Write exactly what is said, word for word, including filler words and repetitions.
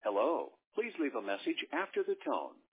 Hello. Please leave a message after the tone.